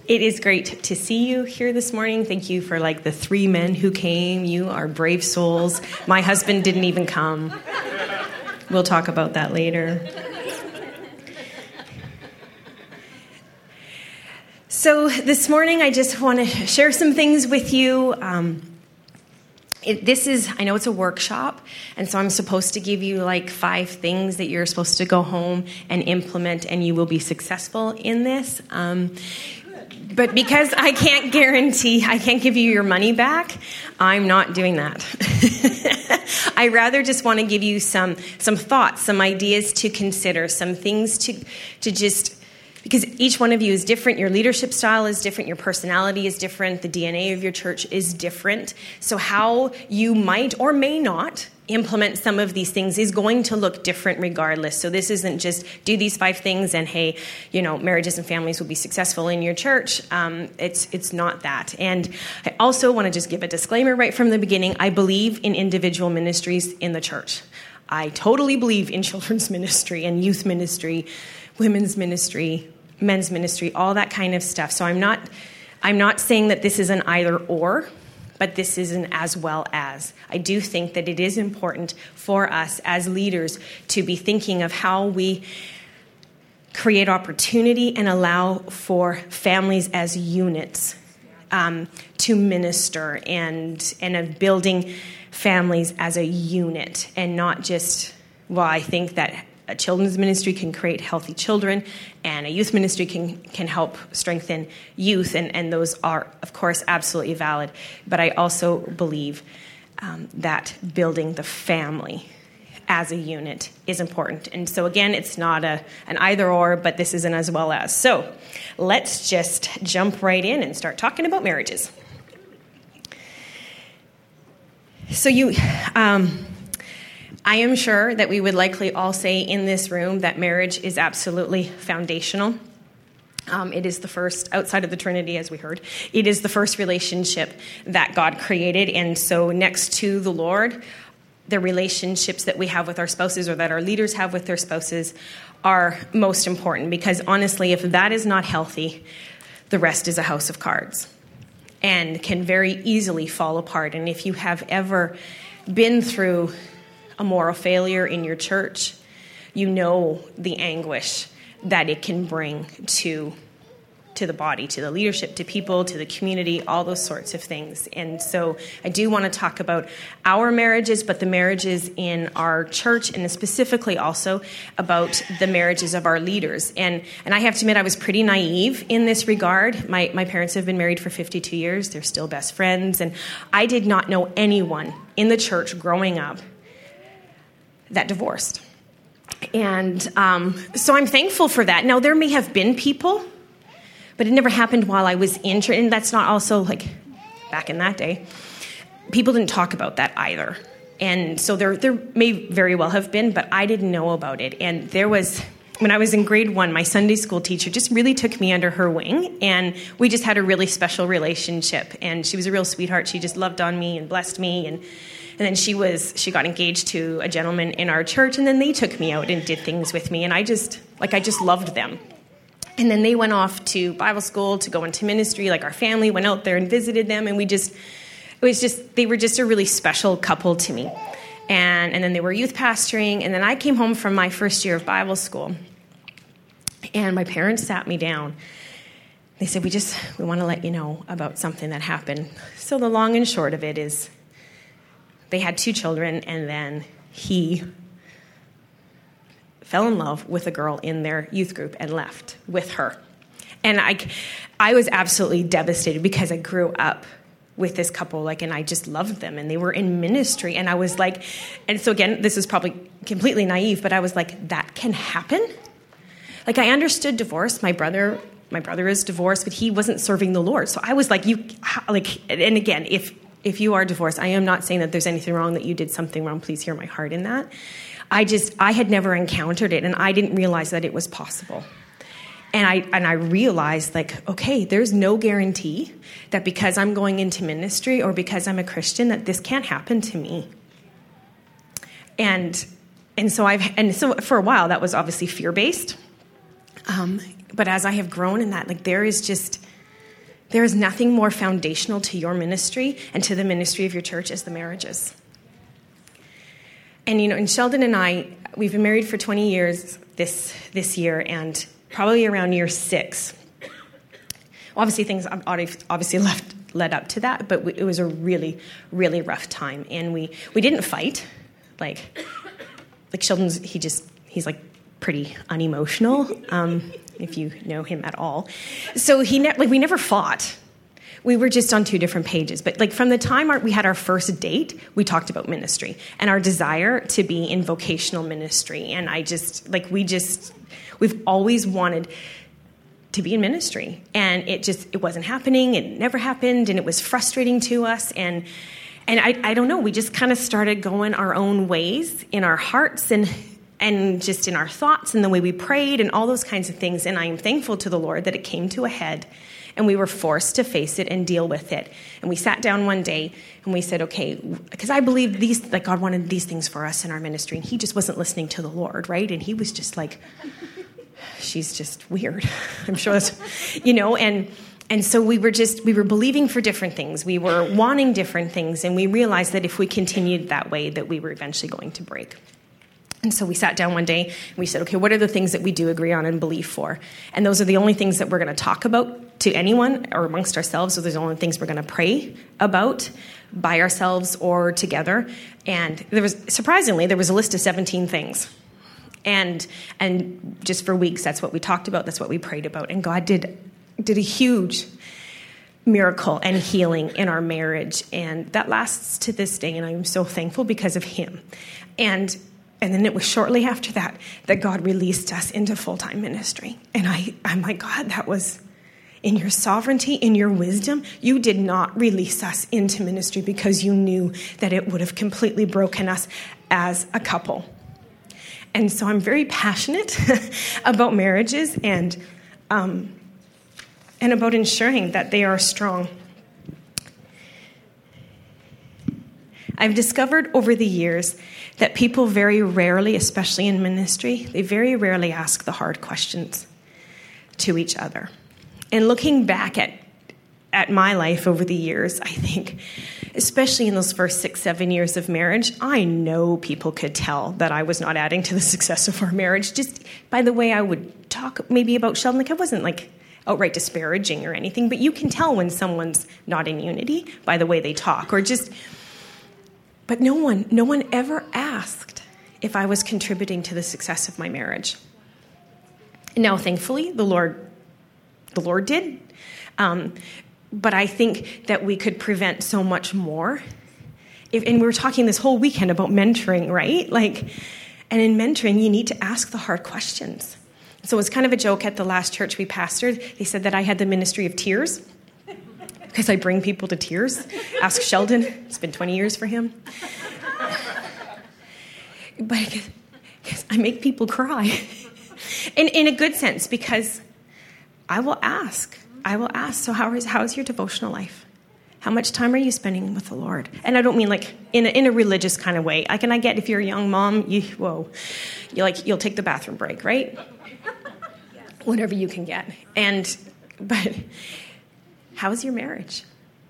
It is great to see you here this morning. Thank you for the 3 men who came. You are brave souls. My husband didn't even come. We'll talk about that later. So this morning, I just want to share some things with you. I know it's a workshop, and so I'm supposed to give you 5 things that you're supposed to go home and implement, and you will be successful in this. But because I can't give you your money back, I'm not doing that. I rather just want to give you some thoughts, some ideas to consider, some things to just, because each one of you is different. Your leadership style is different. Your personality is different. The DNA of your church is different. So how you might or may not implement some of these things is going to look different regardless. So this isn't just do these 5 things and hey, marriages and families will be successful in your church. It's not that. And I also want to just give a disclaimer right from the beginning. I believe in individual ministries in the church. I totally believe in children's ministry and youth ministry, women's ministry, men's ministry, all that kind of stuff. So I'm not saying that this is an either or, but this is an as well as. I do think that it is important for us as leaders to be thinking of how we create opportunity and allow for families as units to minister and of building families as a unit and not just, I think that a children's ministry can create healthy children, and a youth ministry can help strengthen youth, and those are, of course, absolutely valid. But I also believe that building the family as a unit is important. And so, again, it's not an either-or, but this is an as well as. So let's just jump right in and start talking about marriages. So I am sure that we would likely all say in this room that marriage is absolutely foundational. It is the first, outside of the Trinity, as we heard, it is the first relationship that God created. And so next to the Lord, the relationships that we have with our spouses or that our leaders have with their spouses are most important. Because honestly, if that is not healthy, the rest is a house of cards and can very easily fall apart. And if you have ever been through a moral failure in your church, you know the anguish that it can bring to the body, to the leadership, to people, to the community, all those sorts of things. And so I do want to talk about our marriages, but the marriages in our church, and specifically also about the marriages of our leaders. And I have to admit, I was pretty naive in this regard. My parents have been married for 52 years. They're still best friends. And I did not know anyone in the church growing up that divorced. And so I'm thankful for that. Now, there may have been people, but it never happened while I was in church. And that's not also back in that day. People didn't talk about that either. And so there may very well have been, but I didn't know about it. And when I was in grade 1, my Sunday school teacher just really took me under her wing. And we just had a really special relationship. And she was a real sweetheart. She just loved on me and blessed me. And then she got engaged to a gentleman in our church, and then they took me out and did things with me, and I just loved them. And then they went off to Bible school to go into ministry. Our family went out there and visited them, and they were just a really special couple to me. And then they were youth pastoring, and then I came home from my first year of Bible school, and my parents sat me down. They said, we want to let you know about something that happened. So the long and short of it is, they had 2 children, and then he fell in love with a girl in their youth group and left with her. And I was absolutely devastated because I grew up with this couple, and I just loved them, and they were in ministry, and I was and so again, this is probably completely naive, but I was that can happen? I understood divorce. My brother is divorced, but he wasn't serving the Lord. So I was and again, if you are divorced, I am not saying that there's anything wrong, that you did something wrong. Please hear my heart in that. I had never encountered it, and I didn't realize that it was possible. And I realized, okay, there's no guarantee that because I'm going into ministry or because I'm a Christian that this can't happen to me. And so for a while that was obviously fear-based. But as I have grown in that, there is just There is nothing more foundational to your ministry and to the ministry of your church as the marriages. And, and Sheldon and I, we've been married for 20 years this year, and probably around year 6. Obviously, things obviously led up to that, but it was a really, really rough time. And we didn't fight. Like Sheldon's, he's like pretty unemotional, if you know him at all. So we never fought. We were just on 2 different pages. But from the time we had our first date, we talked about ministry and our desire to be in vocational ministry. And we've always wanted to be in ministry. And it wasn't happening. It never happened. And it was frustrating to us. And I don't know, we just kind of started going our own ways in our hearts and just in our thoughts and the way we prayed and all those kinds of things. And I am thankful to the Lord that it came to a head and we were forced to face it and deal with it. And we sat down one day and we said, okay, because I believe that God wanted these things for us in our ministry. And he just wasn't listening to the Lord, right? And he was just like, she's just weird. I'm sure that's, and so we were believing for different things. We were wanting different things. And we realized that if we continued that way, that we were eventually going to break. And so we sat down one day and we said, okay, what are the things that we do agree on and believe for? And those are the only things that we're going to talk about to anyone or amongst ourselves. So those are the only things we're going to pray about by ourselves or together. And there was a list of 17 things. And just for weeks, that's what we talked about. That's what we prayed about. And God did a huge miracle and healing in our marriage. And that lasts to this day. And I'm so thankful because of him. And then it was shortly after that God released us into full-time ministry. And I'm like, God, that was in your sovereignty, in your wisdom. You did not release us into ministry because you knew that it would have completely broken us as a couple. And so I'm very passionate about marriages and about ensuring that they are strong. I've discovered over the years that people very rarely, especially in ministry, they very rarely ask the hard questions to each other. And looking back at my life over the years, I think, especially in those first 6-7 years of marriage, I know people could tell that I was not adding to the success of our marriage just by the way I would talk maybe about Sheldon. I wasn't outright disparaging or anything, but you can tell when someone's not in unity by the way they talk or just... But no one ever asked if I was contributing to the success of my marriage. Now, thankfully, the Lord did. But I think that we could prevent so much more. And we were talking this whole weekend about mentoring, right? And in mentoring, you need to ask the hard questions. So it was kind of a joke at the last church we pastored. They said that I had the ministry of tears. Because I bring people to tears. Ask Sheldon. It's been 20 years for him. But because I make people cry. In a good sense, because I will ask. So how is your devotional life? How much time are you spending with the Lord? And I don't mean in a religious kind of way. And I get if you're a young mom, you'll take the bathroom break, right? Whatever you can get. But how is your marriage?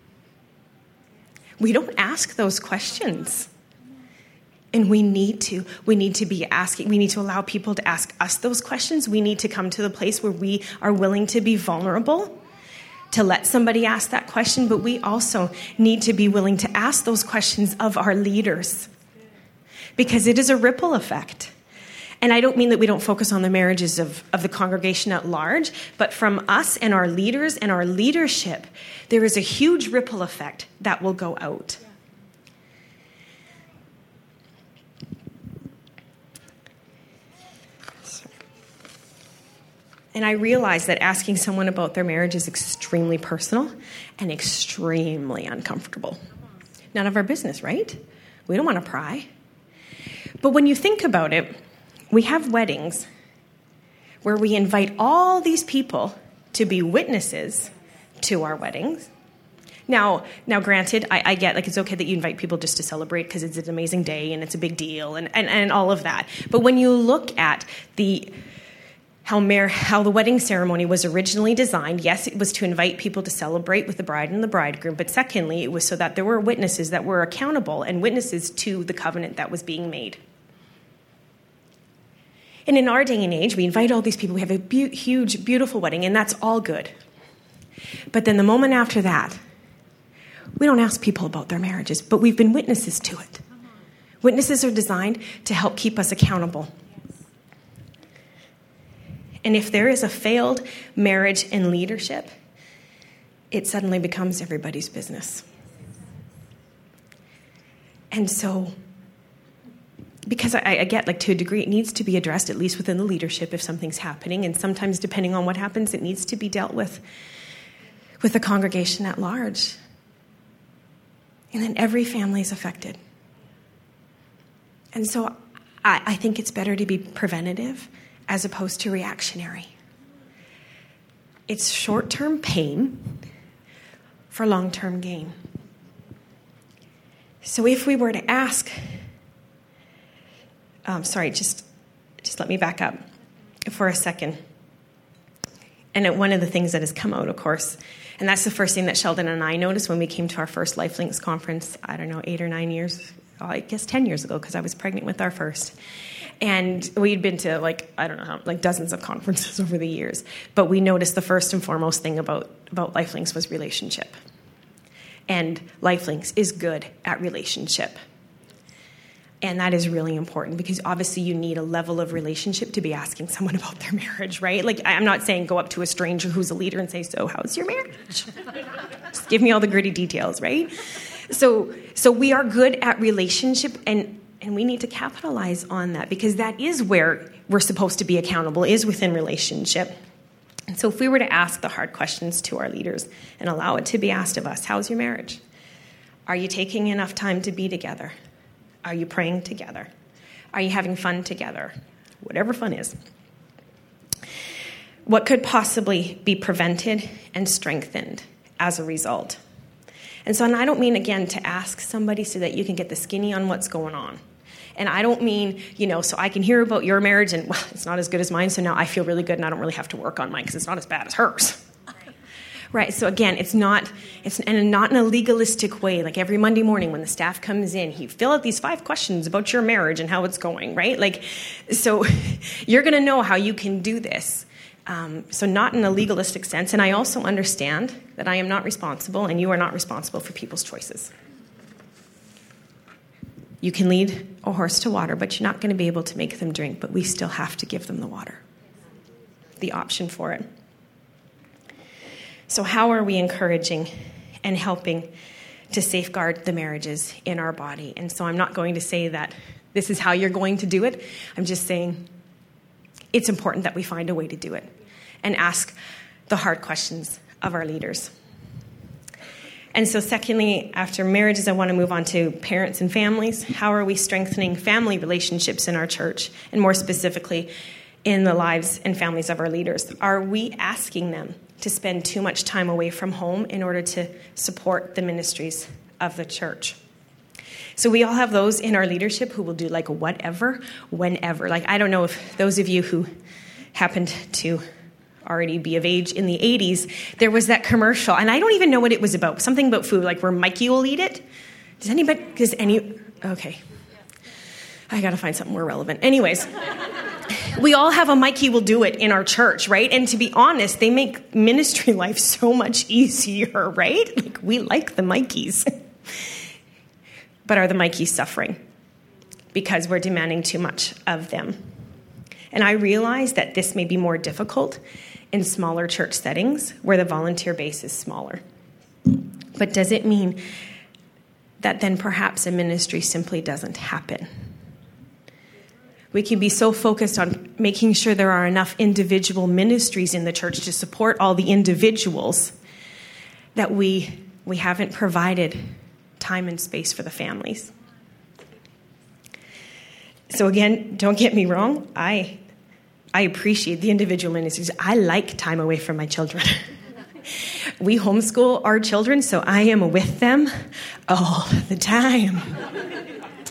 We don't ask those questions. And we need to be asking. We need to allow people to ask us those questions. We need to come to the place where we are willing to be vulnerable, to let somebody ask that question. But we also need to be willing to ask those questions of our leaders. Because it is a ripple effect. And I don't mean that we don't focus on the marriages of the congregation at large, but from us and our leaders and our leadership, there is a huge ripple effect that will go out. And I realize that asking someone about their marriage is extremely personal and extremely uncomfortable. None of our business, right? We don't want to pry. But when you think about it, we have weddings where we invite all these people to be witnesses to our weddings. Now, granted, I get it's okay that you invite people just to celebrate because it's an amazing day and it's a big deal and all of that. But when you look at how the wedding ceremony was originally designed. Yes, it was to invite people to celebrate with the bride and the bridegroom, but secondly, it was so that there were witnesses that were accountable and witnesses to the covenant that was being made. And in our day and age, we invite all these people, we have a huge, beautiful wedding, and that's all good. But then the moment after that, we don't ask people about their marriages, but we've been witnesses to it. Witnesses are designed to help keep us accountable. And if there is a failed marriage in leadership, it suddenly becomes everybody's business. And so, because I get, like, to a degree, it needs to be addressed, at least within the leadership, if something's happening. And sometimes, depending on what happens, it needs to be dealt with the congregation at large. And then every family is affected. And so I think it's better to be preventative as opposed to reactionary. It's short-term pain for long-term gain. So if we were to ask, just let me back up for a second. And one of the things that has come out, of course, and that's the first thing that Sheldon and I noticed when we came to our first LifeLinks conference, 8 or 9 years, I guess 10 years ago, because I was pregnant with our first. And we'd been to, dozens of conferences over the years. But we noticed the first and foremost thing about LifeLinks was relationship. And LifeLinks is good at relationship. And that is really important, because obviously you need a level of relationship to be asking someone about their marriage, right? Like, I'm not saying go up to a stranger who's a leader and say, so how's your marriage? Just give me all the gritty details, right? So we are good at relationship, and we need to capitalize on that, because that is where we're supposed to be accountable, is within relationship. And so if we were to ask the hard questions to our leaders and allow it to be asked of us, how's your marriage? Are you taking enough time to be together? Are you praying together? Are you having fun together? Whatever fun is. What could possibly be prevented and strengthened as a result? And I don't mean, again, to ask somebody so that you can get the skinny on what's going on. And I don't mean, so I can hear about your marriage and, well, it's not as good as mine, so now I feel really good and I don't really have to work on mine because it's not as bad as hers. Right, so again, it's not in a legalistic way. Like every Monday morning when the staff comes in, you fill out these 5 questions about your marriage and how it's going, right? Like, so you're going to know how you can do this. So not in a legalistic sense. And I also understand that I am not responsible and you are not responsible for people's choices. You can lead a horse to water, but you're not going to be able to make them drink, but we still have to give them the water, the option for it. So how are we encouraging and helping to safeguard the marriages in our body? And so I'm not going to say that this is how you're going to do it. I'm just saying it's important that we find a way to do it and ask the hard questions of our leaders. And so secondly, after marriages, I want to move on to parents and families. How are we strengthening family relationships in our church, and more specifically, in the lives and families of our leaders? Are we asking them to spend too much time away from home in order to support the ministries of the church? So we all have those in our leadership who will do like whatever, whenever. Like, I don't know if those of you who happened to already be of age in the 80s, there was that commercial, and I don't even know what it was about. Something about food, like where Mikey will eat it. Okay. I got to find something more relevant. Anyways. We all have a Mikey will do it in our church, right? And to be honest, they make ministry life so much easier, right? Like, we like the Mikeys. But are the Mikeys suffering because we're demanding too much of them? And I realize that this may be more difficult in smaller church settings where the volunteer base is smaller. But does it mean that then perhaps a ministry simply doesn't happen? We can be so focused on making sure there are enough individual ministries in the church to support all the individuals that we haven't provided time and space for the families. So again, don't get me wrong. I appreciate the individual ministries. I like time away from my children. We homeschool our children, so I am with them all the time.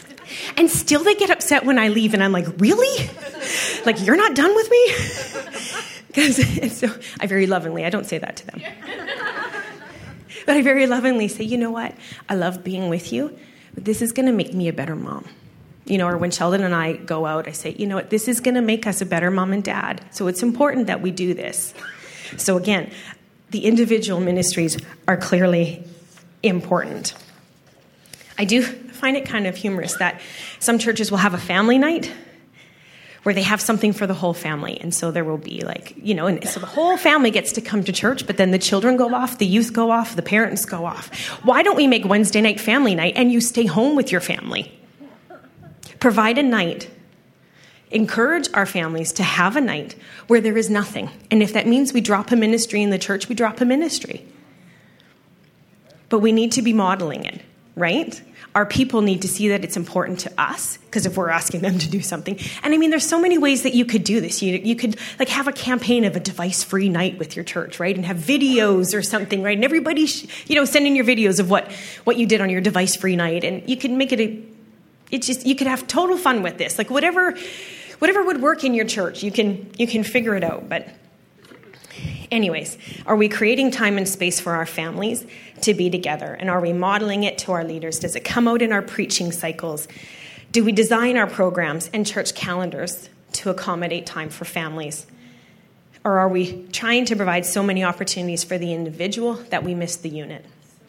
And still they get upset when I leave, and I'm like, really? Like, you're not done with me? So I very lovingly, I don't say that to them. But I very lovingly say, you know what? I love being with you, but this is going to make me a better mom. Or when Sheldon and I go out, I say, you know what? This is going to make us a better mom and dad. So it's important that we do this. So again, the individual ministries are clearly important. I do find it kind of humorous that some churches will have a family night where they have something for the whole family. And so there will be and so the whole family gets to come to church, but then the children go off, the youth go off, the parents go off. Why don't we make Wednesday night family night and you stay home with your family? Provide a night. Encourage our families to have a night where there is nothing. And if that means we drop a ministry in the church, we drop a ministry. But we need to be modeling it, right? Our people need to see that it's important to us, because if we're asking them to do something. And there's so many ways that you could do this. You could have a campaign of a device-free night with your church, right? And have videos or something, right? And everybody, send in your videos of what you did on your device-free night. And you can make it you could have total fun with this. Like whatever would work in your church, you can figure it out. But anyways, are we creating time and space for our families to be together? And are we modeling it to our leaders? Does it come out in our preaching cycles? Do we design our programs and church calendars to accommodate time for families? Or are we trying to provide so many opportunities for the individual that we miss the unit?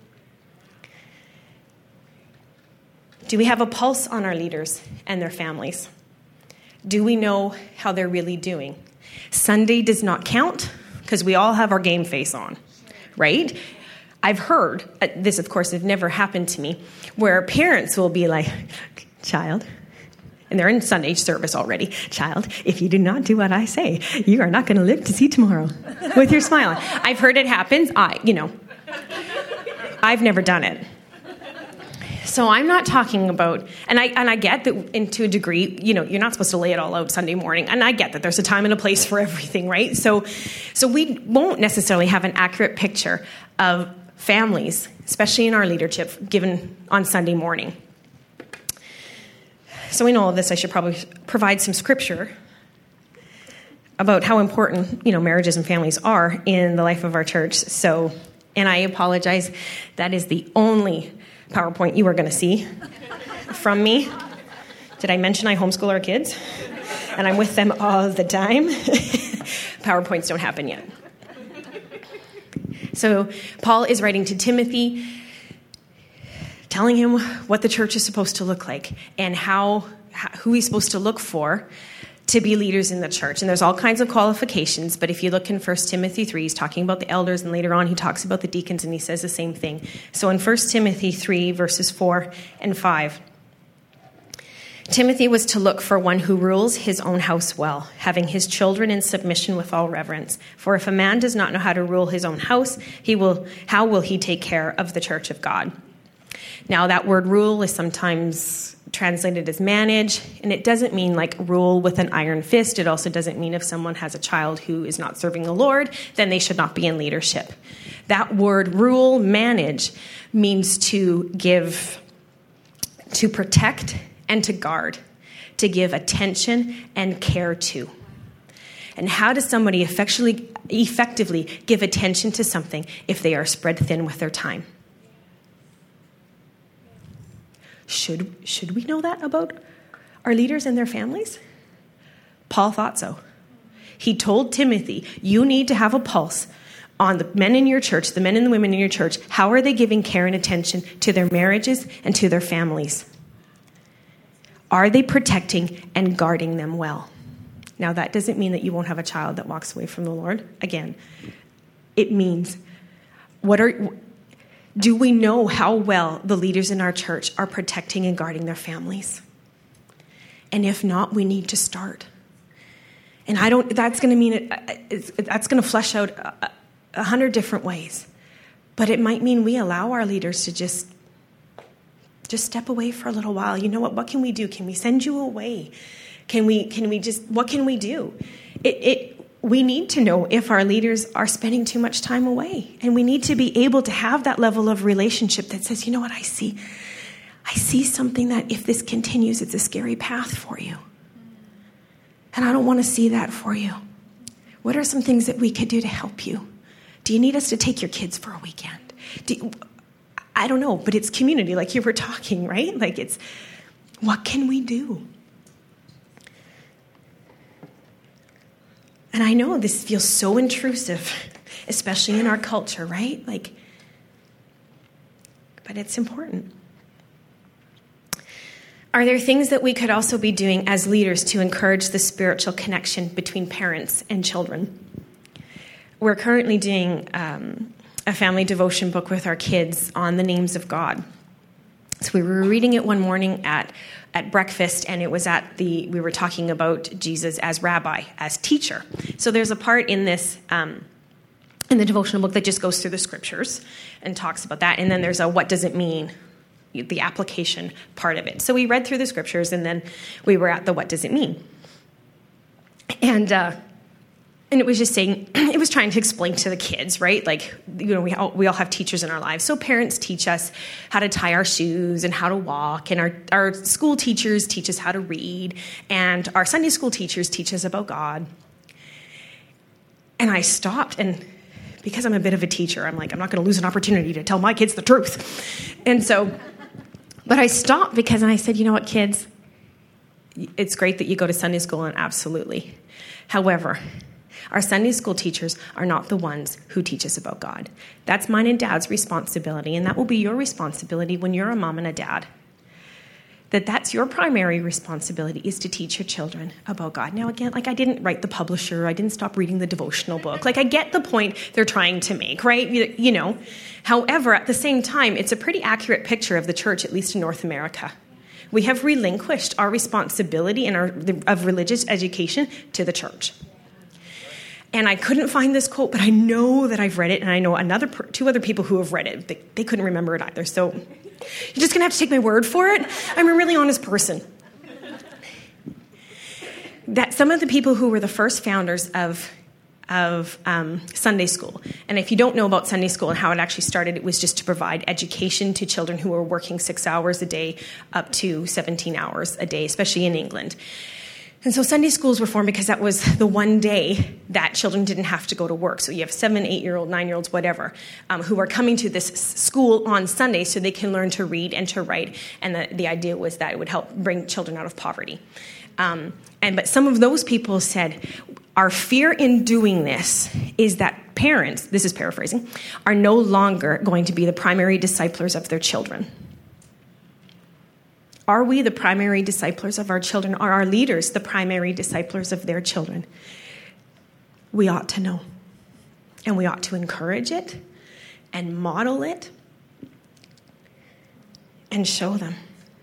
Do we have a pulse on our leaders and their families? Do we know how they're really doing? Sunday does not count because we all have our game face on, right? I've heard, this of course has never happened to me, where parents will be like, child, and they're in Sunday service already, child, if you do not do what I say, you are not going to live to see tomorrow with your smile on. I've heard it happens. I've never done it. So I'm not talking about, and I get that, and to a degree, you're not supposed to lay it all out Sunday morning, and I get that there's a time and a place for everything, right? So we won't necessarily have an accurate picture of families, especially in our leadership, given on Sunday morning. So in all of this, I should probably provide some scripture about how important, marriages and families are in the life of our church. So, and I apologize, that is the only PowerPoint you are going to see from me. Did I mention I homeschool our kids? And I'm with them all the time. PowerPoints don't happen yet. So Paul is writing to Timothy, telling him what the church is supposed to look like and who he's supposed to look for to be leaders in the church. And there's all kinds of qualifications, but if you look in 1 Timothy 3, he's talking about the elders, and later on he talks about the deacons, and he says the same thing. So in 1 Timothy 3, verses 4 and 5, Timothy was to look for one who rules his own house well, having his children in submission with all reverence. For if a man does not know how to rule his own house, how will he take care of the church of God? Now, that word rule is sometimes translated as manage, and it doesn't mean like rule with an iron fist. It also doesn't mean if someone has a child who is not serving the Lord, then they should not be in leadership. That word rule, manage, means to give, to protect and to guard, to give attention and care to. And how does somebody effectively give attention to something if they are spread thin with their time? Should we know that about our leaders and their families? Paul thought so. He told Timothy, you need to have a pulse on the men in your church, the men and the women in your church. How are they giving care and attention to their marriages and to their families? Are they protecting and guarding them well? Now, that doesn't mean that you won't have a child that walks away from the Lord. Again, it means, do we know how well the leaders in our church are protecting and guarding their families? And if not, we need to start. And that's going to mean that's going to flesh out 100 different ways. But it might mean we allow our leaders to just step away for a little while. You know what? What can we do? Can we send you away? What can we do? We need to know if our leaders are spending too much time away. And we need to be able to have that level of relationship that says, you know what, I see something that if this continues, it's a scary path for you. And I don't want to see that for you. What are some things that we could do to help you? Do you need us to take your kids for a weekend? I don't know, but it's community, like you were talking, right? Like it's, what can we do? And I know this feels so intrusive, especially in our culture, right? Like, but it's important. Are there things that we could also be doing as leaders to encourage the spiritual connection between parents and children? We're currently doing a family devotion book with our kids on the names of God. So we were reading it one morning at breakfast, and it was we were talking about Jesus as rabbi, as teacher. So there's a part in this, in the devotional book that just goes through the scriptures and talks about that. And then there's a what does it mean, the application part of it. So we read through the scriptures, and then we were at the what does it mean. And it was just saying, it was trying to explain to the kids, right? Like, you know, we all have teachers in our lives. So parents teach us how to tie our shoes and how to walk. And our school teachers teach us how to read. And our Sunday school teachers teach us about God. And I stopped, and because I'm a bit of a teacher, I'm like, I'm not going to lose an opportunity to tell my kids the truth. And so, but I stopped because I said, you know what, kids? It's great that you go to Sunday school, and absolutely. However, our Sunday school teachers are not the ones who teach us about God. That's mine and Dad's responsibility, and that will be your responsibility when you're a mom and a dad. That's your primary responsibility, is to teach your children about God. Now, again, like I didn't write the publisher. I didn't stop reading the devotional book. Like I get the point they're trying to make, right? You know. However, at the same time, it's a pretty accurate picture of the church, at least in North America. We have relinquished our responsibility of religious education to the church. And I couldn't find this quote, but I know that I've read it, and I know two other people who have read it. They couldn't remember it either, so you're just going to have to take my word for it. I'm a really honest person. That some of the people who were the first founders of Sunday school, and if you don't know about Sunday school and how it actually started, it was just to provide education to children who were working 6 hours a day up to 17 hours a day, especially in England. And so Sunday schools were formed because that was the one day that children didn't have to go to work. So you have 7, 8-year-old, 9-year-olds, whatever, who are coming to this school on Sunday so they can learn to read and to write. And the idea was that it would help bring children out of poverty. But some of those people said, our fear in doing this is that parents, this is paraphrasing, are no longer going to be the primary disciplers of their children. Are we the primary disciplers of our children? Are our leaders the primary disciplers of their children? We ought to know. And we ought to encourage it and model it and show them.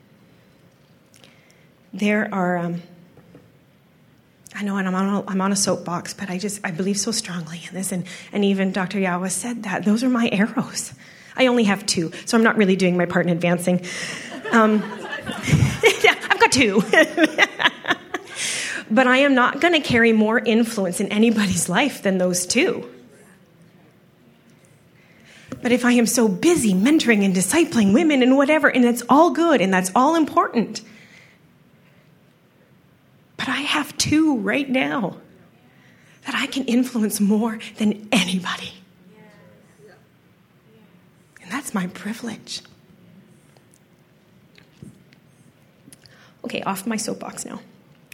There are, I know, and I'm on a soapbox, but I believe so strongly in this. And even Dr. Yawa said that. Those are my arrows. I only have 2, so I'm not really doing my part in advancing. Yeah, I've got 2. But I am not going to carry more influence in anybody's life than those 2. But if I am so busy mentoring and discipling women and whatever, and it's all good and that's all important, but I have 2 right now that I can influence more than anybody. And that's my privilege. Okay, off my soapbox now.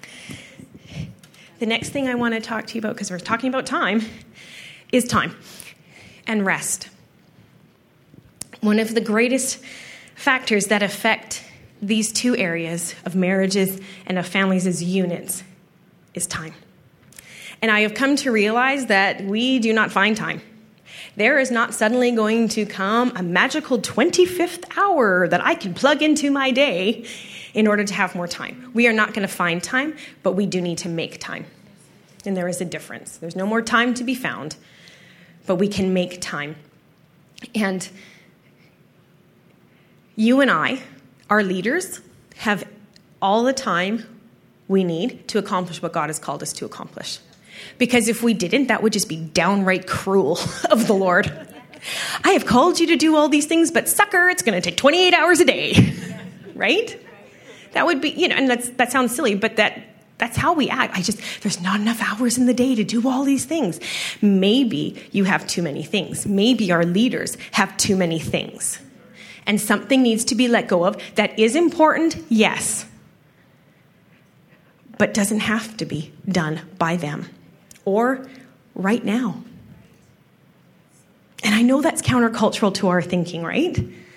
The next thing I want to talk to you about, because we're talking about time, is time and rest. One of the greatest factors that affect these 2 areas of marriages and of families as units is time. And I have come to realize that we do not find time. There is not suddenly going to come a magical 25th hour that I can plug into my day in order to have more time. We are not going to find time, but we do need to make time. And there is a difference. There's no more time to be found, but we can make time. And you and I, our leaders, have all the time we need to accomplish what God has called us to accomplish. Because if we didn't, that would just be downright cruel of the Lord. I have called you to do all these things, but sucker, it's going to take 28 hours a day. Right? That would be, and that sounds silly, but That's how we act. There's not enough hours in the day to do all these things. Maybe you have too many things. Maybe our leaders have too many things. And something needs to be let go of that is important, yes, but doesn't have to be done by them or right now. And I know that's countercultural to our thinking, right?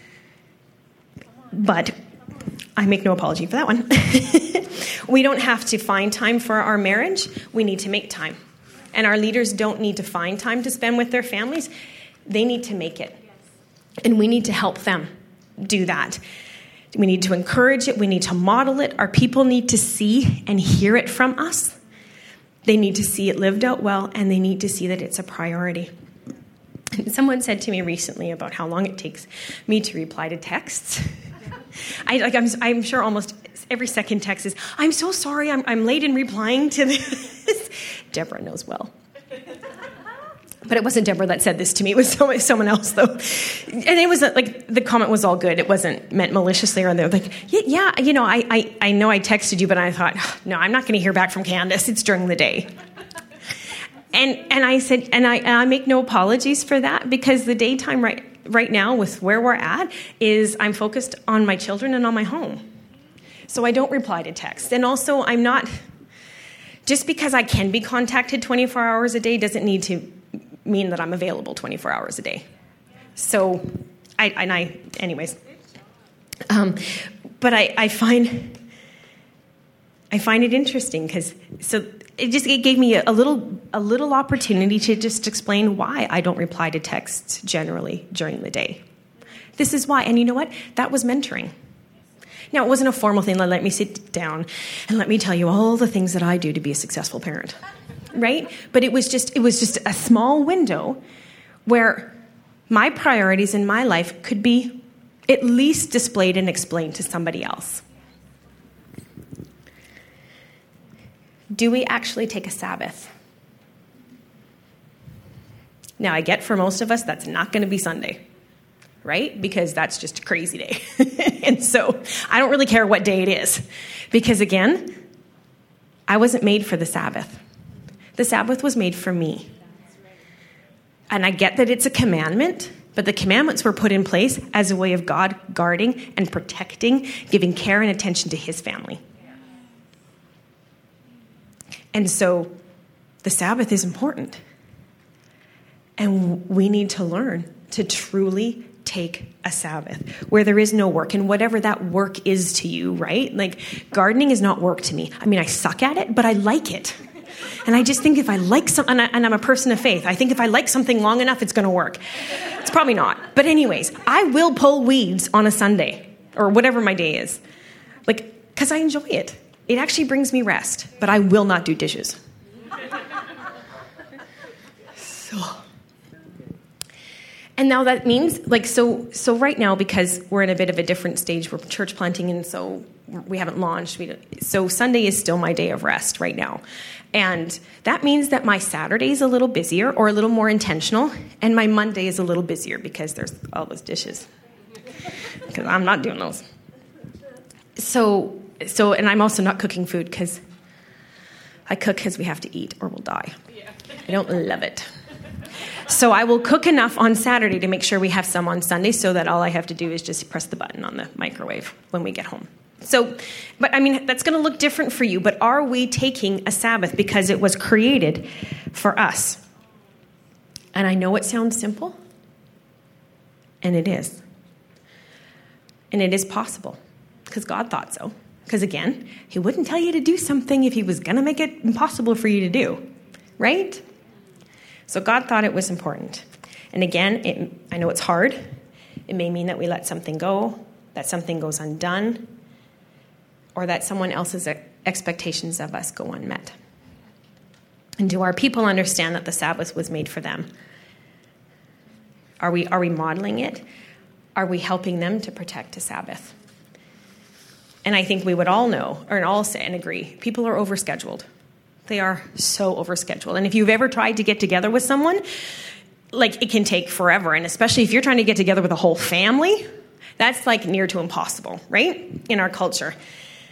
But I make no apology for that one. We don't have to find time for our marriage. We need to make time. And our leaders don't need to find time to spend with their families. They need to make it. And we need to help them do that. We need to encourage it. We need to model it. Our people need to see and hear it from us. They need to see it lived out well, and they need to see that it's a priority. Someone said to me recently about how long it takes me to reply to texts. I'm sure almost every second text is, I'm so sorry, I'm late in replying to this. Deborah knows well. But it wasn't Deborah that said this to me. It was someone else, though. And it was like, the comment was all good. It wasn't meant maliciously. Or they're like, yeah, I know I texted you, but I thought, no, I'm not going to hear back from Candace. It's during the day. And I said, and I make no apologies for that, because the daytime right now with where we're at is I'm focused on my children and on my home. So I don't reply to text. And also I'm not, just because I can be contacted 24 hours a day doesn't need to mean that I'm available 24 hours a day. So anyways. But I find it interesting because it gave me a little opportunity to just explain why I don't reply to texts generally during the day. This is why. And you know what? That was mentoring. Now, it wasn't a formal thing. Let me sit down and let me tell you all the things that I do to be a successful parent. Right? But it was just a small window where my priorities in my life could be at least displayed and explained to somebody else. Do we actually take a Sabbath? Now, I get for most of us, that's not going to be Sunday, right? Because that's just a crazy day. And so I don't really care what day it is. Because again, I wasn't made for the Sabbath. The Sabbath was made for me. And I get that it's a commandment, but the commandments were put in place as a way of God guarding and protecting, giving care and attention to his family. And so the Sabbath is important. And we need to learn to truly take a Sabbath where there is no work, and whatever that work is to you, right? Like, gardening is not work to me. I mean, I suck at it, but I like it. And I just think if I like something, and I'm a person of faith, I think if I like something long enough, it's going to work. It's probably not. But anyways, I will pull weeds on a Sunday or whatever my day is. Like, because I enjoy it. It actually brings me rest, but I will not do dishes. And now that means, so right now, because we're in a bit of a different stage, we're church planting, and so we haven't launched. So Sunday is still my day of rest right now. And that means that my Saturday is a little busier or a little more intentional, and my Monday is a little busier because there's all those dishes. Because I'm not doing those. So, and I'm also not cooking food because I cook because we have to eat or we'll die. I don't love it. So I will cook enough on Saturday to make sure we have some on Sunday so that all I have to do is just press the button on the microwave when we get home. So, but I mean, that's going to look different for you, but are we taking a Sabbath because it was created for us? And I know it sounds simple, and it is. And it is possible because God thought so. Because again, he wouldn't tell you to do something if he was going to make it impossible for you to do, right? So God thought it was important. And again, I know it's hard. It may mean that we let something go, that something goes undone, or that someone else's expectations of us go unmet. And do our people understand that the Sabbath was made for them? Are we modeling it? Are we helping them to protect a Sabbath? And I think we would all know, or all say and agree, people are overscheduled. They are so overscheduled. And if you've ever tried to get together with someone, it can take forever. And especially if you're trying to get together with a whole family, that's near to impossible, right? In our culture.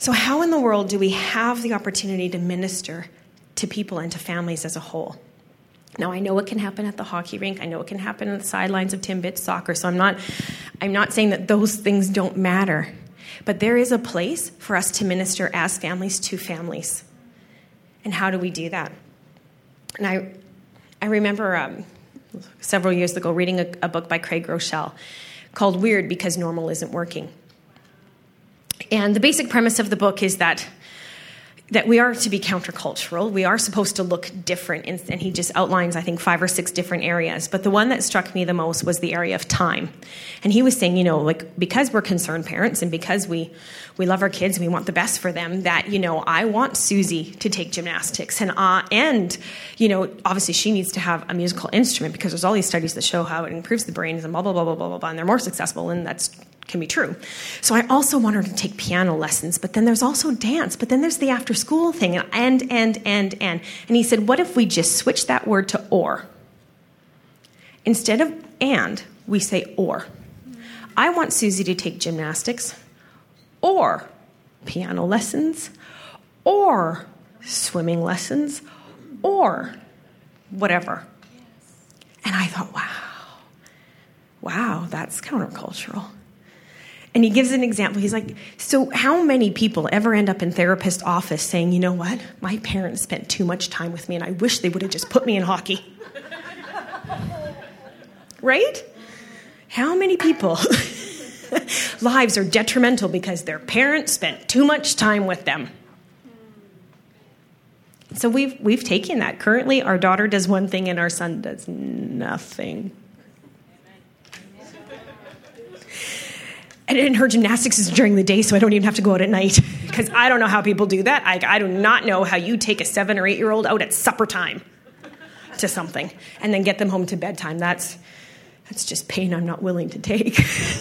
So how in the world do we have the opportunity to minister to people and to families as a whole? Now, I know it can happen at the hockey rink. I know it can happen on the sidelines of Timbits soccer. So I'm not saying that those things don't matter. But there is a place for us to minister as families to families. And how do we do that? And I remember several years ago reading a book by Craig Groeschel called Weird Because Normal Isn't Working. And the basic premise of the book is that we are to be countercultural. We are supposed to look different. And he just outlines, I think, 5 or 6 different areas. But the one that struck me the most was the area of time. And he was saying, because we're concerned parents and because we love our kids, we want the best for them, that, I want Susie to take gymnastics. And obviously she needs to have a musical instrument because there's all these studies that show how it improves the brains and blah, blah, blah, blah, blah, blah, and they're more successful, and that's can be true. So I also want her to take piano lessons, but then there's also dance, but then there's the after school thing, and. And he said, what if we just switch that word to or? Instead of and, we say or. I want Susie to take gymnastics, or piano lessons, or swimming lessons, or whatever. And I thought, wow, that's countercultural. And he gives an example. He's like, so how many people ever end up in therapist's office saying, you know what? My parents spent too much time with me and I wish they would have just put me in hockey. Right? How many people lives are detrimental because their parents spent too much time with them? So we've taken that. Currently, our daughter does one thing and our son does nothing. And her gymnastics is during the day, so I don't even have to go out at night. Because I don't know how people do that. I do not know how you take a 7 or 8-year-old out at supper time to something and then get them home to bedtime. That's just pain I'm not willing to take.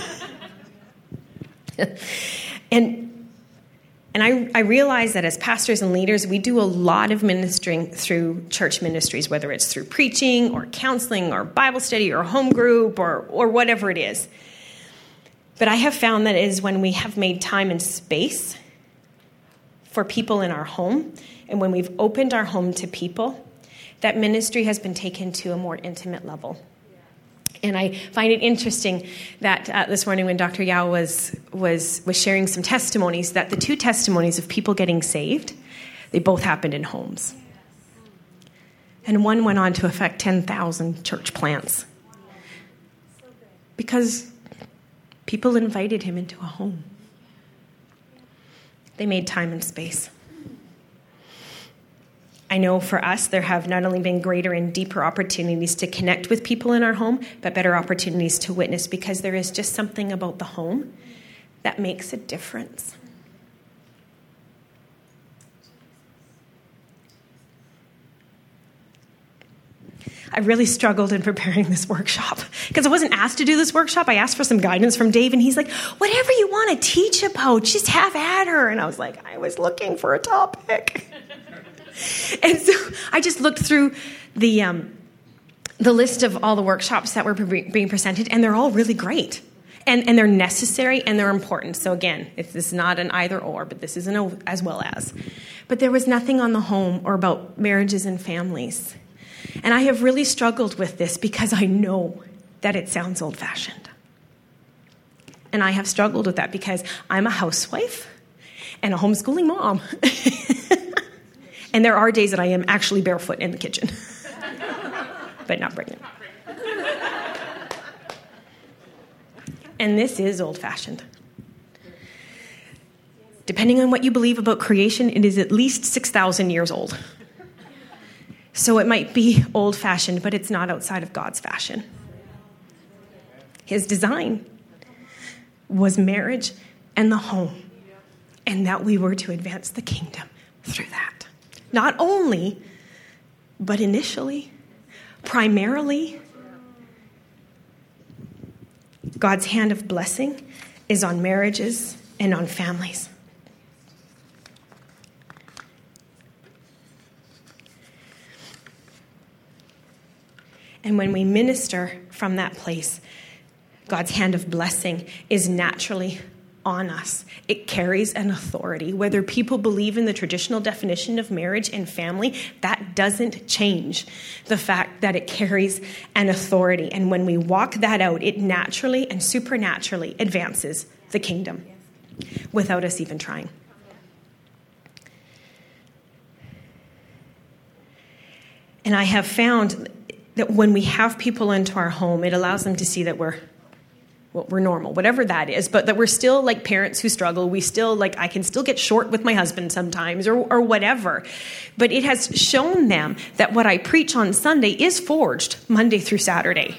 And I realize that as pastors and leaders, we do a lot of ministering through church ministries, whether it's through preaching or counseling or Bible study or home group or whatever it is. But I have found that it is when we have made time and space for people in our home, and when we've opened our home to people, that ministry has been taken to a more intimate level. And I find it interesting that this morning when Dr. Yao was sharing some testimonies, that the 2 testimonies of people getting saved, they both happened in homes. And one went on to affect 10,000 church plants. Because people invited him into a home. They made time and space. I know for us, there have not only been greater and deeper opportunities to connect with people in our home, but better opportunities to witness, because there is just something about the home that makes a difference. I really struggled in preparing this workshop because I wasn't asked to do this workshop. I asked for some guidance from Dave, and he's like, whatever you want to teach about, just have at her. And I was like, I was looking for a topic. And so I just looked through the list of all the workshops that were being presented, and they're all really great. And they're necessary and they're important. So again, this is not an either or, but this is an as well as. But there was nothing on the home or about marriages and families. And I have really struggled with this because I know that it sounds old-fashioned. And I have struggled with that because I'm a housewife and a homeschooling mom. And there are days that I am actually barefoot in the kitchen, but not pregnant. And this is old-fashioned. Depending on what you believe about creation, it is at least 6,000 years old. So it might be old-fashioned, but it's not outside of God's fashion. His design was marriage and the home, and that we were to advance the kingdom through that. Not only, but initially, primarily, God's hand of blessing is on marriages and on families. And when we minister from that place, God's hand of blessing is naturally on us. It carries an authority. Whether people believe in the traditional definition of marriage and family, that doesn't change the fact that it carries an authority. And when we walk that out, it naturally and supernaturally advances the kingdom without us even trying. And I have found that when we have people into our home, it allows them to see that we're normal, whatever that is, but that we're still like parents who struggle. We still I can still get short with my husband sometimes or whatever. But it has shown them that what I preach on Sunday is forged Monday through Saturday.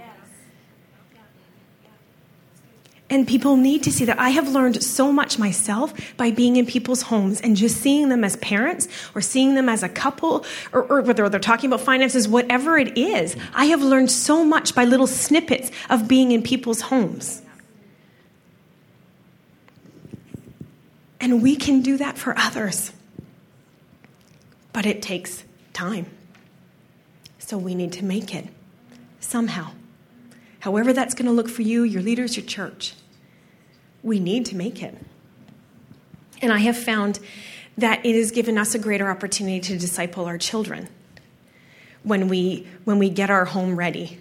And people need to see that. I have learned so much myself by being in people's homes and just seeing them as parents or seeing them as a couple or whether they're talking about finances, whatever it is. I have learned so much by little snippets of being in people's homes. And we can do that for others. But it takes time. So we need to make it somehow. However that's going to look for you, your leaders, your church. We need to make it. And I have found that it has given us a greater opportunity to disciple our children when we get our home ready.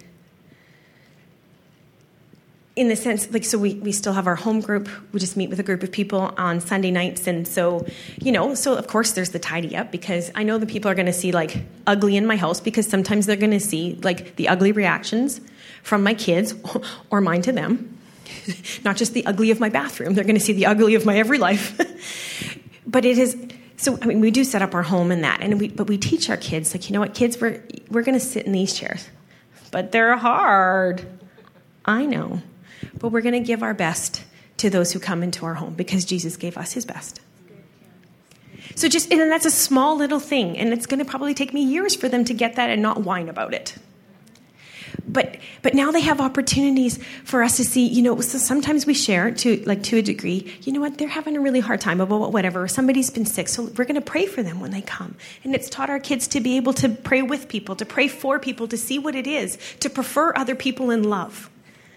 In the sense, so we still have our home group. We just meet with a group of people on Sunday nights. And so, so of course there's the tidy up, because I know the people are going to see ugly in my house, because sometimes they're going to see the ugly reactions from my kids or mine to them. Not just the ugly of my bathroom. They're going to see the ugly of my every life. But it is, we do set up our home and that. But we teach our kids, kids, we're going to sit in these chairs. But they're hard. I know. But we're going to give our best to those who come into our home, because Jesus gave us his best. So and that's a small little thing. And it's going to probably take me years for them to get that and not whine about it. But now they have opportunities for us to see, so sometimes we share to a degree, they're having a really hard time about whatever, somebody's been sick, so we're going to pray for them when they come. And it's taught our kids to be able to pray with people, to pray for people, to see what it is, to prefer other people in love.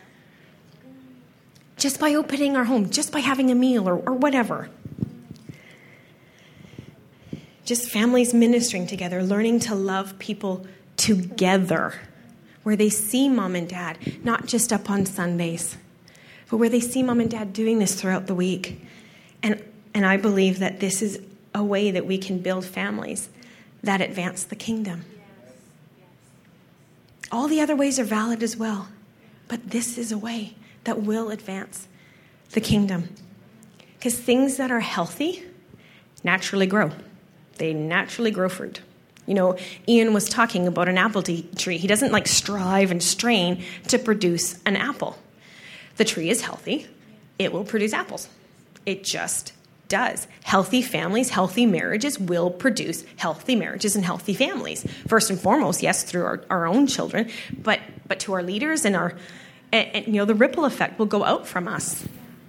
Just by opening our home, just by having a meal or whatever. Just families ministering together, learning to love people together. Where they see mom and dad, not just up on Sundays, but where they see mom and dad doing this throughout the week. And I believe that this is a way that we can build families that advance the kingdom. All the other ways are valid as well, but this is a way that will advance the kingdom. Because things that are healthy naturally grow. They naturally grow fruit. Ian was talking about an apple tree. He doesn't strive and strain to produce an apple. The tree is healthy. It will produce apples. It just does. Healthy families, healthy marriages will produce healthy marriages and healthy families. First and foremost, yes, through our own children, but to our leaders and the ripple effect will go out from us.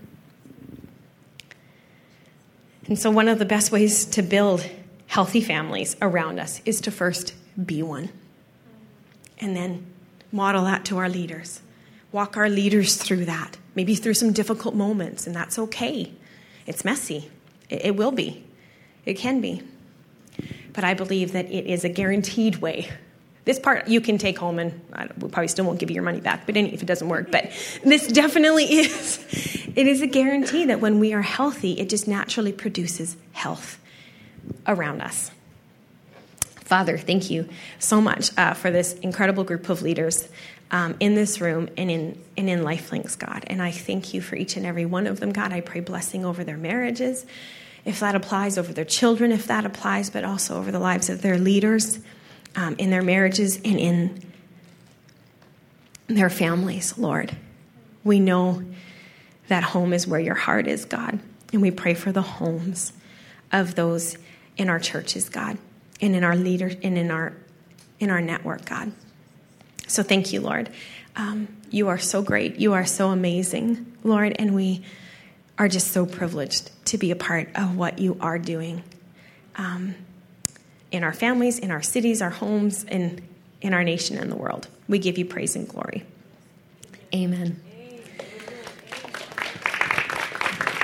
And so one of the best ways to build healthy families around us is to first be one. And then model that to our leaders. Walk our leaders through that. Maybe through some difficult moments, and that's okay. It's messy. It will be. It can be. But I believe that it is a guaranteed way. This part you can take home, and we probably still won't give you your money back, but if it doesn't work. But this definitely is. It is a guarantee that when we are healthy, it just naturally produces health around us. Father, thank you so much for this incredible group of leaders in this room and in Lifelinks, God. And I thank you for each and every one of them, God. I pray blessing over their marriages, if that applies, over their children, if that applies, but also over the lives of their leaders, in their marriages and in their families, Lord. We know that home is where your heart is, God. And we pray for the homes of those in our churches, God, and in our leaders, and in our network, God. So thank you, Lord. You are so great. You are so amazing, Lord, and we are just so privileged to be a part of what you are doing in our families, in our cities, our homes, and in our nation and the world. We give you praise and glory. Amen.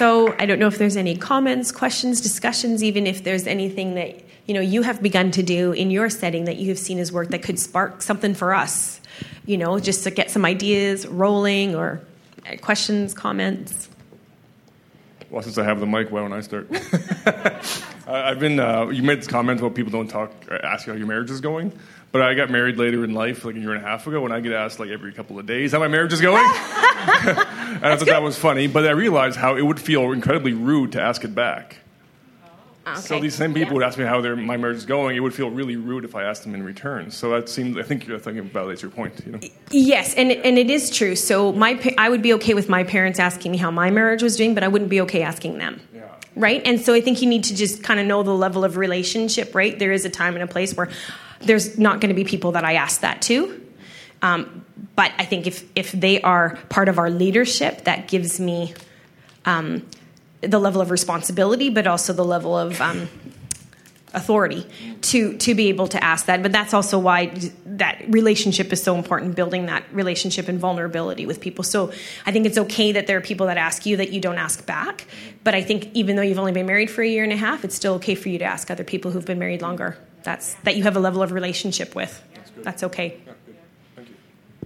So I don't know if there's any comments, questions, discussions, even if there's anything that you have begun to do in your setting that you have seen as work that could spark something for us, just to get some ideas rolling, or questions, comments. Well, since I have the mic, why don't I start? I've been. You made this comment about people don't ask you how your marriage is going, but I got married later in life, like a year and a half ago, and I get asked like every couple of days how my marriage is going. And I thought that was funny, but I realized how it would feel incredibly rude to ask it back. Okay. So these same people would ask me how my marriage is going. It would feel really rude if I asked them in return. So I think it validates your point. Yes, and it is true. So I would be okay with my parents asking me how my marriage was doing, but I wouldn't be okay asking them. Yeah. Right? And so I think you need to just kind of know the level of relationship, right? There is a time and a place where there's not going to be people that I ask that to. But I think if they are part of our leadership, that gives me the level of responsibility, but also the level of authority to be able to ask that. But that's also why that relationship is so important, building that relationship and vulnerability with people. So I think it's okay that there are people that ask you that you don't ask back. But I think even though you've only been married for a year and a half, it's still okay for you to ask other people who've been married longer. That you have a level of relationship with. That's okay. Yeah, good. Thank you.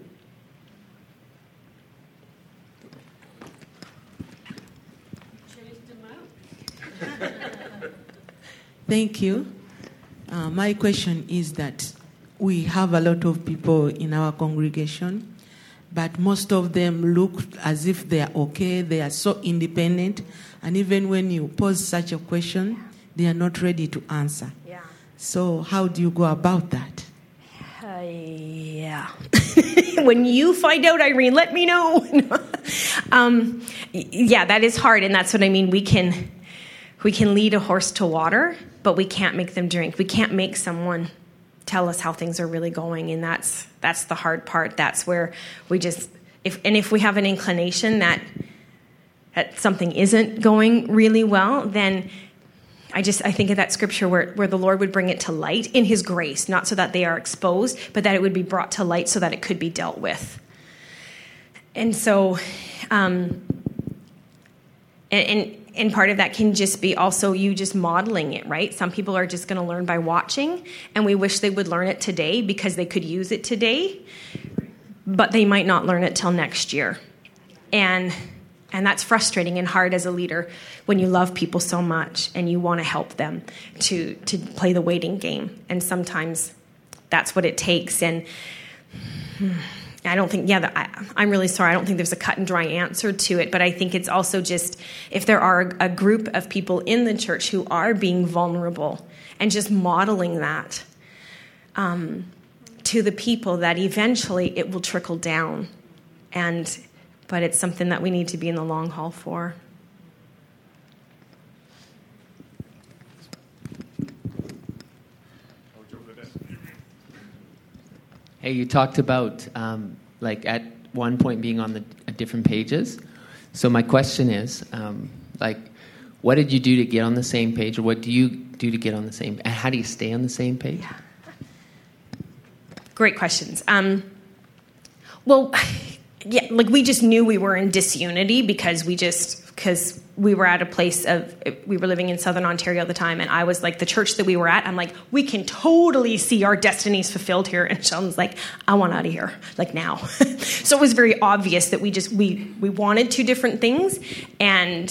Thank you. My question is that we have a lot of people in our congregation, but most of them look as if they are okay. They are so independent. And even when you pose such a question, they are not ready to answer. Yeah. So how do you go about that? Yeah. When you find out, Irene, let me know. Yeah, that is hard. And that's what I mean. We can lead a horse to water, but we can't make them drink. We can't make someone tell us how things are really going. And that's the hard part. That's where we just, if we have an inclination that something isn't going really well, then I think of that scripture where the Lord would bring it to light in his grace, not so that they are exposed, but that it would be brought to light so that it could be dealt with. And so, and part of that can just be also you just modeling it, right? Some people are just going to learn by watching, and we wish they would learn it today because they could use it today, but they might not learn it till next year. And that's frustrating and hard as a leader when you love people so much and you want to help them to play the waiting game. And sometimes that's what it takes. And I don't think, I'm really sorry. I don't think there's a cut and dry answer to it. But I think it's also just if there are a group of people in the church who are being vulnerable and just modeling that to the people, that eventually it will trickle down. But it's something that we need to be in the long haul for. Hey, you talked about at one point being on the different pages. So my question is, what did you do to get on the same page, or what do you do to get on the same? And how do you stay on the same page? Yeah. Great questions. Well. Yeah, we just knew we were in disunity because we were at a place we were living in Southern Ontario at the time, and I was like, the church that we were at, I'm like, we can totally see our destinies fulfilled here. And Sheldon's like, I want out of here, now. So it was very obvious that we wanted two different things, and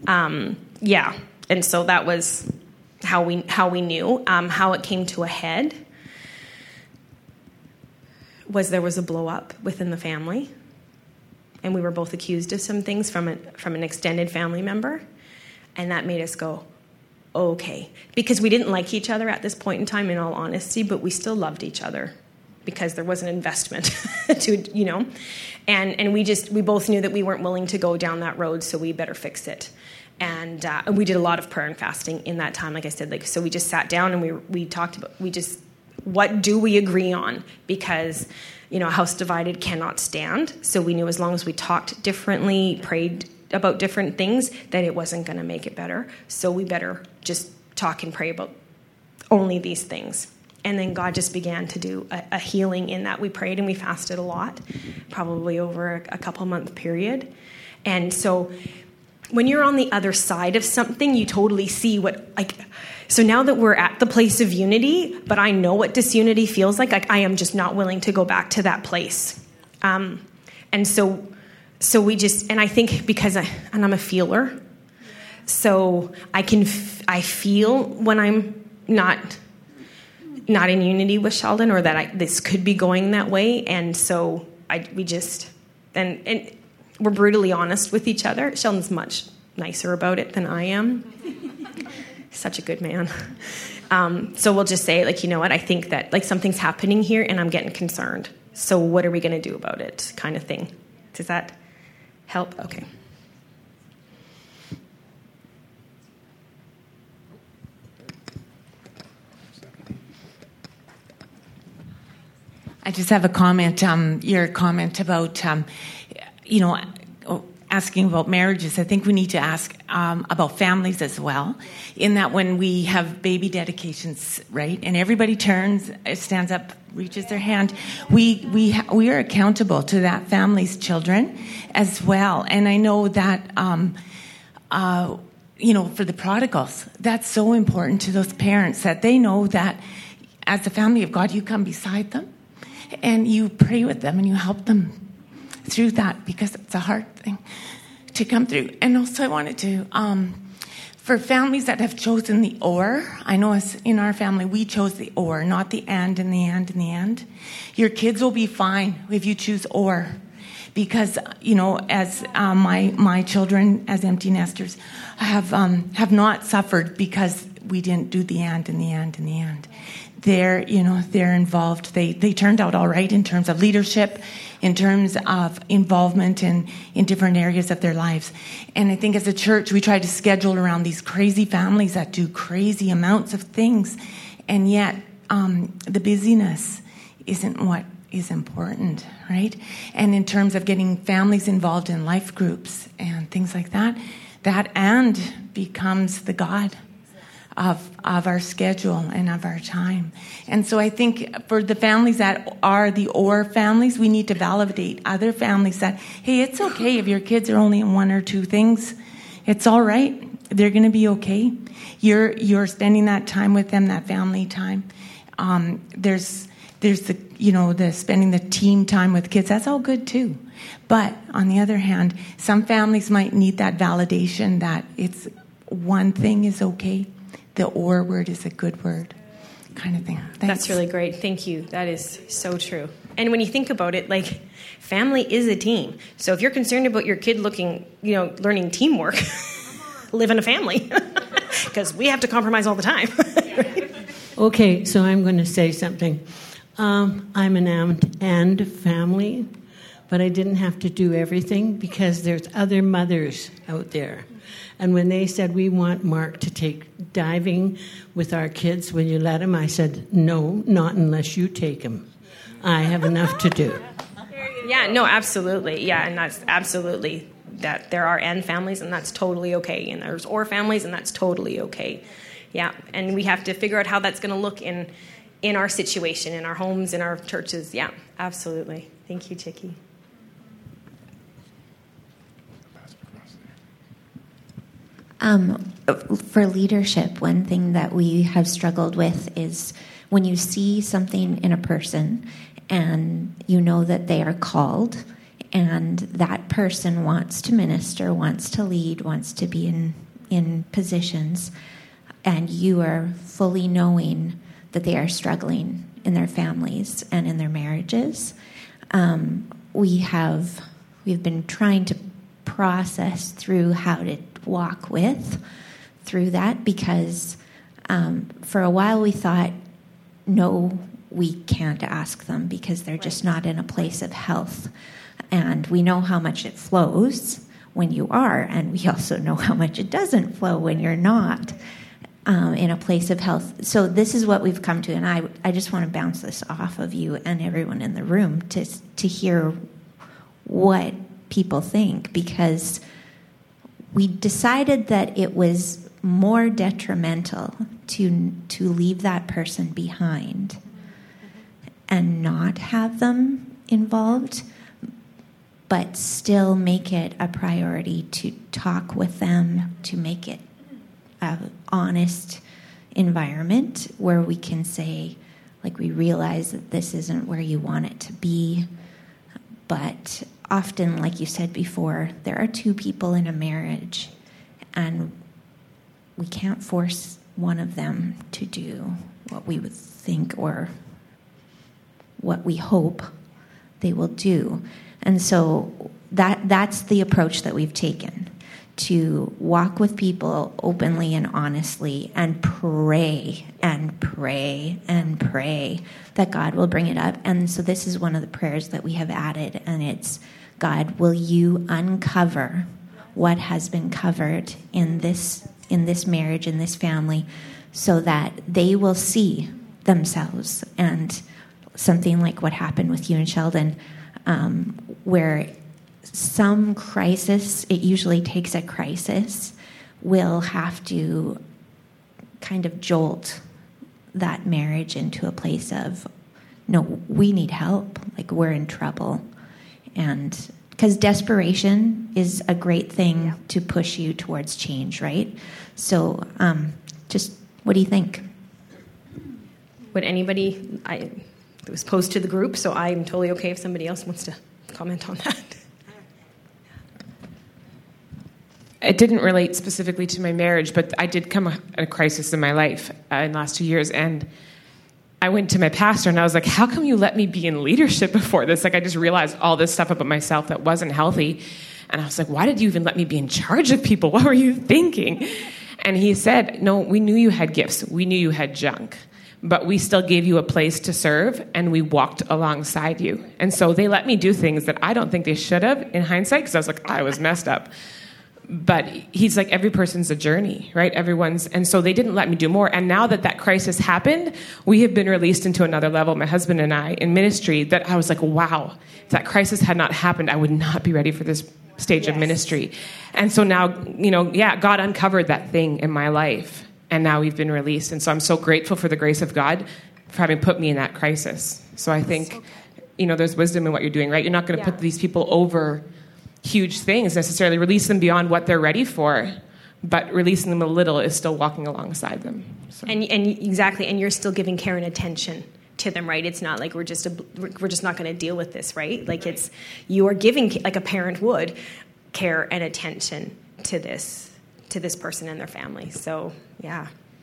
and so that was how we knew. How it came to a head was there was a blow up within the family. And we were both accused of some things from an extended family member. And that made us go, okay. Because we didn't like each other at this point in time, in all honesty, but we still loved each other because there was an investment to, And we both knew that we weren't willing to go down that road, so we better fix it. And we did a lot of prayer and fasting in that time, like I said. So we just sat down and we talked about, what do we agree on? Because a house divided cannot stand. So we knew as long as we talked differently, prayed about different things, that it wasn't going to make it better. So we better just talk and pray about only these things. And then God just began to do a healing in that. We prayed and we fasted a lot, probably over a couple-month period. And so when you're on the other side of something, you totally see what, like, so now that we're at the place of unity, but I know what disunity feels like I am just not willing to go back to that place. And so we just, and I think because I'm a feeler, so I feel when I'm not in unity with Sheldon, or that this could be going that way. And so we just, and we're brutally honest with each other. Sheldon's much nicer about it than I am. Such a good man. So we'll just say, like, you know what, I think that, like, something's happening here and I'm getting concerned. So what are we going to do about it, kind of thing. Does that help? Okay. I just have a comment. Your comment about, asking about marriages. I think we need to ask about families as well. In that, when we have baby dedications, right, and everybody stands up, reaches their hand, we are accountable to that family's children as well. And I know that. For the prodigals, that's so important to those parents, that they know that as the family of God, you come beside them and you pray with them and you help them through that, because it's a hard thing to come through. And also I wanted to, for families that have chosen the or, I know as in our family, we chose the or, not the and and the and and the and. Your kids will be fine if you choose or. Because, as my children as empty nesters have not suffered because we didn't do the and and the and and the and. They're involved. They turned out all right in terms of leadership, in terms of involvement in different areas of their lives. And I think as a church, we try to schedule around these crazy families that do crazy amounts of things. And yet, the busyness isn't what is important, right? And in terms of getting families involved in life groups and things like that, that and becomes the God of our schedule and of our time. And so I think for the families that are the or families, we need to validate other families that, hey, it's okay if your kids are only in one or two things. It's all right. They're going to be okay. You're spending that time with them, that family time. There's the spending the team time with kids. That's all good too. But on the other hand, some families might need that validation that it's one thing is okay. The or word is a good word, kind of thing. Thanks. That's really great. Thank you. That is so true. And when you think about it, like, family is a team. So if you're concerned about your kid learning teamwork, live in a family, because we have to compromise all the time. Okay, so I'm going to say something. I'm an and family, but I didn't have to do everything because there's other mothers out there. And when they said, we want Mark to take diving with our kids, will you let him? I said, no, not unless you take him. I have enough to do. Yeah, no, absolutely. Yeah, and that's absolutely that there are and families, and that's totally okay. And there's or families, and that's totally okay. Yeah, and we have to figure out how that's going to look in our situation, in our homes, in our churches. Yeah, absolutely. Thank you, Chicky. For leadership, one thing that we have struggled with is when you see something in a person and you know that they are called and that person wants to minister, wants to lead, wants to be in positions, and you are fully knowing that they are struggling in their families and in their marriages. We've been trying to process through how to walk through that, because for a while we thought, no, we can't ask them because they're just not in a place of health. And we know how much it flows when you are, and we also know how much it doesn't flow when you're not in a place of health. So this is what we've come to, and I just want to bounce this off of you and everyone in the room to hear what people think, because we decided that it was more detrimental to leave that person behind and not have them involved. but still make it a priority to talk with them, to make it an honest environment where we can say, like, we realize that this isn't where you want it to be. But often, like you said before, there are two people in a marriage, and we can't force one of them to do what we would think or what we hope they will do. And so that's the approach that we've taken, to walk with people openly and honestly and pray and pray and pray that God will bring it up. And so this is one of the prayers that we have added, and it's, God, will you uncover what has been covered in this marriage, in this family, so that they will see themselves. And something like what happened with you and Sheldon, where some crisis, it usually takes a crisis, will have to kind of jolt that marriage into a place of, no, we need help, like we're in trouble. And because desperation is a great thing to push you towards change, right? So just what do you think? Would anybody, it was posed to the group, so I'm totally okay if somebody else wants to comment on that. It didn't relate specifically to my marriage, but I did come at a crisis in my life in the last 2 years, and I went to my pastor, and I was like, how come you let me be in leadership before this? Like, I just realized all this stuff about myself that wasn't healthy, and I was like, why did you even let me be in charge of people? What were you thinking? And he said, no, we knew you had gifts. We knew you had junk, but we still gave you a place to serve, and we walked alongside you. And so they let me do things that I don't think they should have in hindsight, because I was like, I was messed up. But he's like, every person's a journey, right? And so they didn't let me do more. And now that crisis happened, we have been released into another level, my husband and I, in ministry, that I was like, wow, if that crisis had not happened, I would not be ready for this stage of ministry. And so now, God uncovered that thing in my life, and now we've been released. And so I'm so grateful for the grace of God for having put me in that crisis. So I think, there's wisdom in what you're doing, right? You're not going to put these people over huge things necessarily, release them beyond what they're ready for, but releasing them a little is still walking alongside them. So. And exactly, and you're still giving care and attention to them, right? It's not like we're just not going to deal with this, right? Like you're giving, like a parent would, care and attention to this person and their family. So yeah.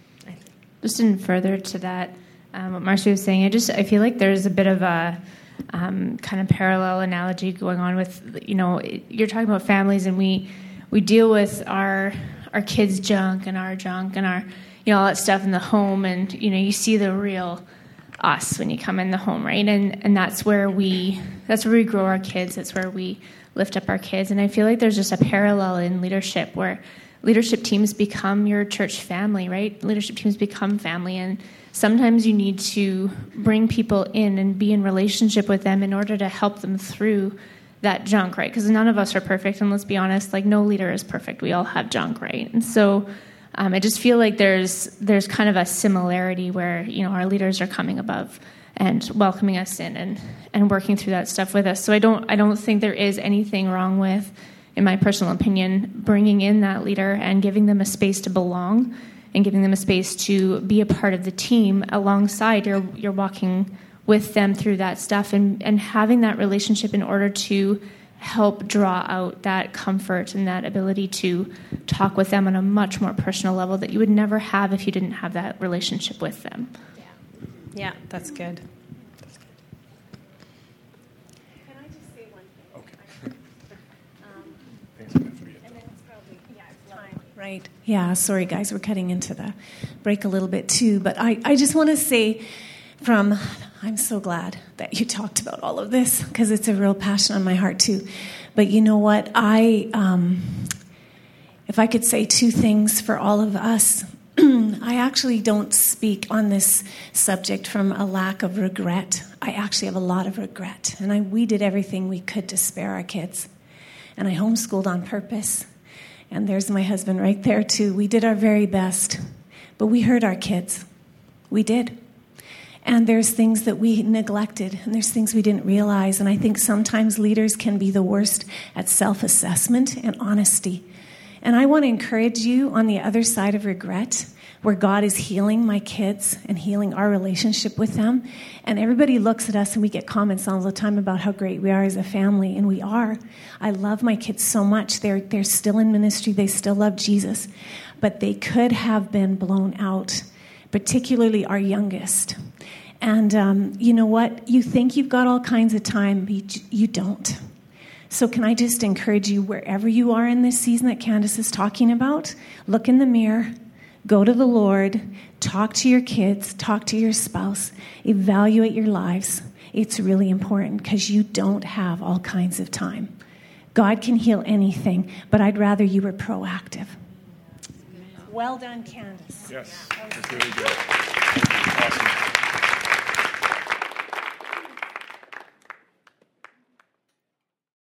Just in further to that, what Marcy was saying, I feel like there's a bit of a kind of parallel analogy going on with, you're talking about families, and we deal with our kids' junk and our all that stuff in the home, and you see the real us when you come in the home, right? And that's where we grow our kids. That's where we lift up our kids. And I feel like there's just a parallel in leadership, where leadership teams become your church family, right? Leadership teams become family, and sometimes you need to bring people in and be in relationship with them in order to help them through that junk, right? Because none of us are perfect, and let's be honest, like, no leader is perfect. We all have junk, right? And so I just feel like there's kind of a similarity where, our leaders are coming above and welcoming us in and working through that stuff with us. So I don't think there is anything wrong with, in my personal opinion, bringing in that leader and giving them a space to belong and giving them a space to be a part of the team alongside. You're walking with them through that stuff and having that relationship in order to help draw out that comfort and that ability to talk with them on a much more personal level that you would never have if you didn't have that relationship with them. Yeah, that's good. Can I just say one thing? Okay. Right. Yeah, sorry, guys. We're cutting into the break a little bit, too. But I just want to say I'm so glad that you talked about all of this, because it's a real passion on my heart, too. But you know what? If I could say two things for all of us, I actually don't speak on this subject from a lack of regret. I actually have a lot of regret. And we did everything we could to spare our kids. And I homeschooled on purpose. And there's my husband right there, too. We did our very best. But we hurt our kids. We did. And there's things that we neglected, and there's things we didn't realize. And I think sometimes leaders can be the worst at self-assessment and honesty. And I want to encourage you on the other side of regret, where God is healing my kids and healing our relationship with them. And everybody looks at us and we get comments all the time about how great we are as a family, and we are. I love my kids so much. They're still in ministry. They still love Jesus. But they could have been blown out, particularly our youngest. And you know what? You think you've got all kinds of time, but you don't. So can I just encourage you, wherever you are in this season that Candace is talking about, look in the mirror, go to the Lord, talk to your kids, talk to your spouse, evaluate your lives. It's really important because you don't have all kinds of time. God can heal anything, but I'd rather you were proactive. Well done, Candace. Yes, that's really good. Awesome.